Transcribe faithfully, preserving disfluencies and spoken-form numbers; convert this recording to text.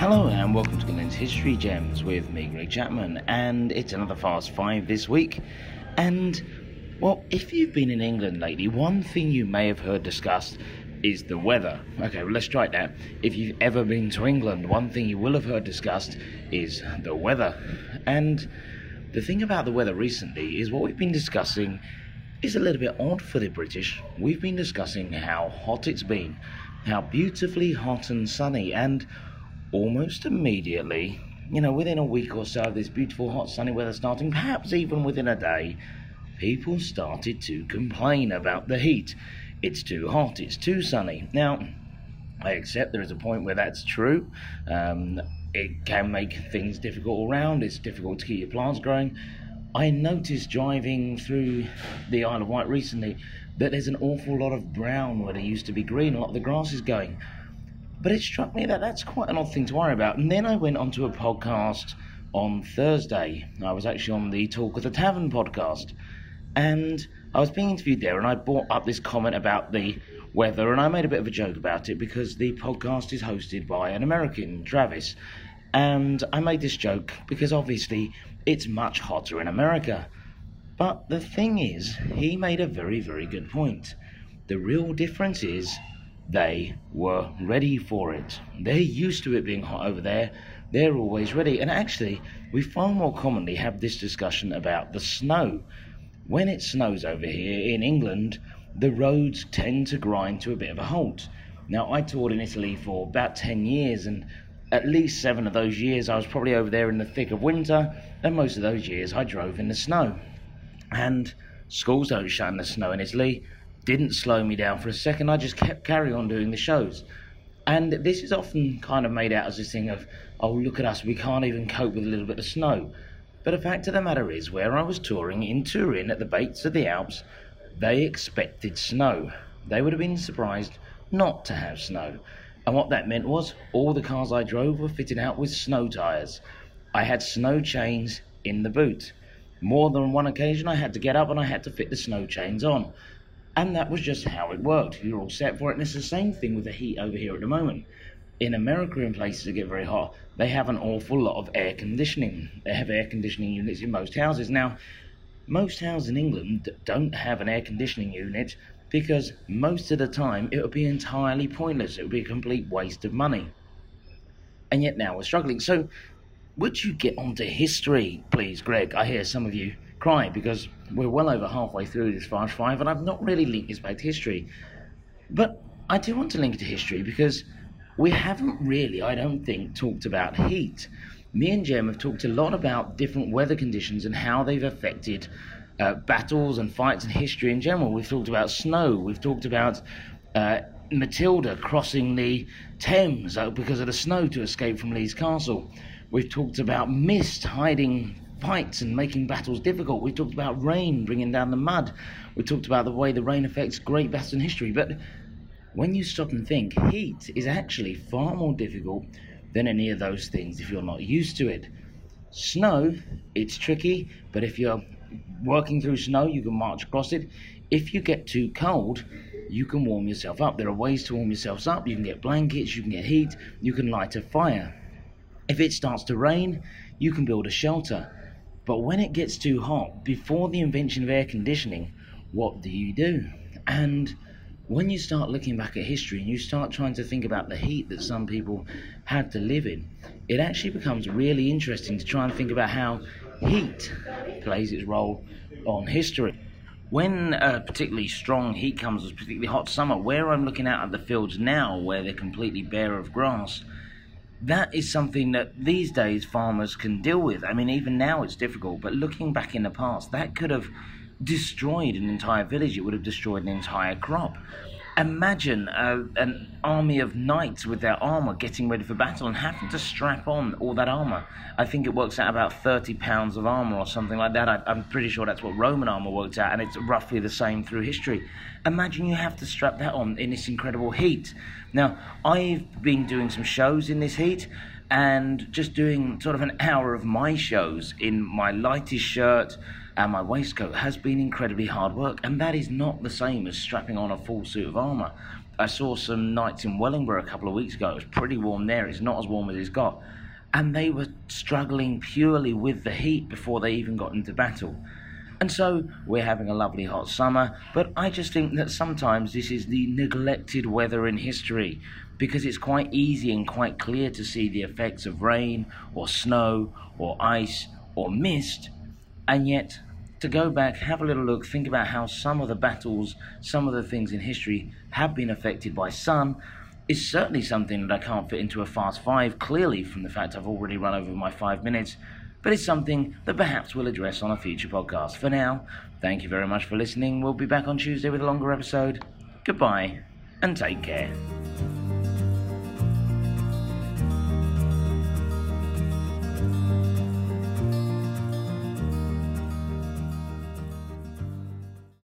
Hello and welcome to Glenn's History Gems with me, Greg Chapman, and it's another Fast Five this week. And, well, if you've been in England lately, one thing you may have heard discussed is the weather. Okay, well, let's try that. If you've ever been to England, one thing you will have heard discussed is the weather. And the thing about the weather recently is what we've been discussing is a little bit odd for the British. We've been discussing how hot it's been, how beautifully hot and sunny, and almost immediately, you know, within a week or so of this beautiful hot sunny weather starting, perhaps even within a day, people started to complain about the heat. It's too hot, it's too sunny. Now, I accept there is a point where that's true. Um, it can make things difficult all round. It's difficult to keep your plants growing. I noticed driving through the Isle of Wight recently that there's an awful lot of brown where there used to be green. A lot of the grass is going. But it struck me that that's quite an odd thing to worry about. And then I went onto a podcast on Thursday. I was actually on the Talk of the Tavern podcast. And I was being interviewed there, and I brought up this comment about the weather, and I made a bit of a joke about it because the podcast is hosted by an American, Travis. And I made this joke because obviously it's much hotter in America. But the thing is, he made a very, very good point. The real difference is they were ready for it. They're used to it being hot over there. They're always ready. And actually, we far more commonly have this discussion about the snow. When it snows over here in England, the roads tend to grind to a bit of a halt. Now, I toured in Italy for about ten years, and at least seven of those years I was probably over there in the thick of winter, and most of those years I drove in the snow. And schools don't shut in the snow in Italy. Didn't slow me down for a second. I just kept carry on doing the shows. And this is often kind of made out as this thing of, oh, look at us, we can't even cope with a little bit of snow. But the fact of the matter is, where I was touring in Turin at the base of the Alps, they expected snow. They would have been surprised not to have snow. And what that meant was all the cars I drove were fitted out with snow tyres. I had snow chains in the boot. More than one occasion I had to get up and I had to fit the snow chains on. And that was just how it worked. You're all set for it. And it's the same thing with the heat over here at the moment. In America, in places that get very hot, they have an awful lot of air conditioning. They have air conditioning units in most houses. Now, most houses in England don't have an air conditioning unit because most of the time it would be entirely pointless. It would be a complete waste of money. And yet now we're struggling. So, would you get onto history, please, Greg? I hear some of you cry because we're well over halfway through this Fast Five and I've not really linked this back to history. But I do want to link it to history because we haven't really, I don't think, talked about heat. Me and Jem have talked a lot about different weather conditions and how they've affected uh, battles and fights in history in general. We've talked about snow. We've talked about uh, Matilda crossing the Thames because of the snow to escape from Lee's castle. We've talked about mist hiding fights and making battles difficult. We've talked about rain bringing down the mud. We talked about the way the rain affects great battles in history. But when you stop and think, heat is actually far more difficult than any of those things if you're not used to it. Snow, it's tricky, but if you're working through snow, you can march across it. If you get too cold, you can warm yourself up. There are ways to warm yourselves up. You can get blankets, you can get heat, you can light a fire. If it starts to rain, you can build a shelter. But when it gets too hot, before the invention of air conditioning, what do you do? And when you start looking back at history and you start trying to think about the heat that some people had to live in, it actually becomes really interesting to try and think about how heat plays its role on history. When a particularly strong heat comes, a particularly hot summer, where I'm looking out at the fields now, where they're completely bare of grass, that is something that these days farmers can deal with. I mean, even now it's difficult, but looking back in the past, that could have destroyed an entire village. It would have destroyed an entire crop. Imagine uh, an army of knights with their armour getting ready for battle and having to strap on all that armour. I think it works out about thirty pounds of armour or something like that. I, I'm pretty sure that's what Roman armour worked out, and it's roughly the same through history. Imagine you have to strap that on in this incredible heat. Now, I've been doing some shows in this heat, and just doing sort of an hour of my shows in my lightest shirt and my waistcoat has been incredibly hard work, and that is not the same as strapping on a full suit of armour. I saw some nights in Wellingborough a couple of weeks ago. It was pretty warm there. It's not as warm as it's got. And they were struggling purely with the heat before they even got into battle. And so we're having a lovely hot summer, but I just think that sometimes this is the neglected weather in history, because it's quite easy and quite clear to see the effects of rain or snow or ice or mist. And yet, to go back, have a little look, think about how some of the battles, some of the things in history have been affected by sun, is certainly something that I can't fit into a fast five, clearly from the fact I've already run over my five minutes, but it's something that perhaps we'll address on a future podcast. For now, thank you very much for listening. We'll be back on Tuesday with a longer episode. Goodbye, and take care.